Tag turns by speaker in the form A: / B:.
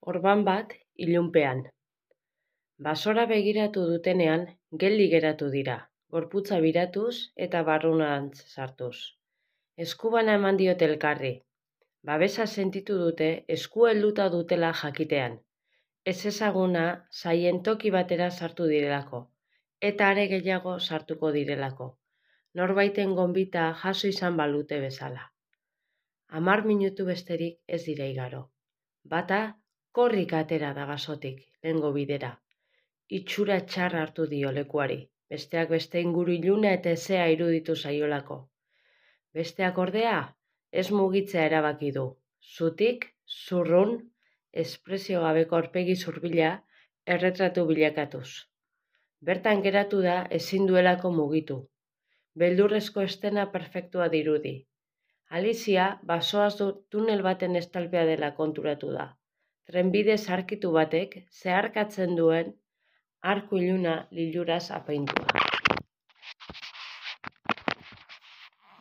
A: Orban bat ilunpean. Basora begiratu dutenean, geldi geratu dira, gorputza biratuz eta barrunantz sartuz. Eskubana eman diote elkarri. Babesa sentitu dute eskua helduta dutela jakitean. Ezezaguna zaien toki batera sartu direlako, eta are gehiago sartuko direlako. Norbaiten gonbita jaso izan balute bezala. 10 minutu besterik ez dira igaro. Bata korrik atera da basotik, lehengo bidera. Itxura txar hartu dio lekuari, besteak beste inguru iluna eta ezea iruditu zaiolako. Besteak ordea, ez mugitzea erabaki du. Zutik, zurrun, espresio gabeko aurpegi zurbila erretratu bilakatuz. Bertan geratu da ezin duelako mugitu. Beldurrezko estena perfektua dirudi. Alizia basoaz tunel baten estalpea dela konturatu da. Trenbide zarkitu batek zeharkatzen duen arku iluna liluraz apaindua.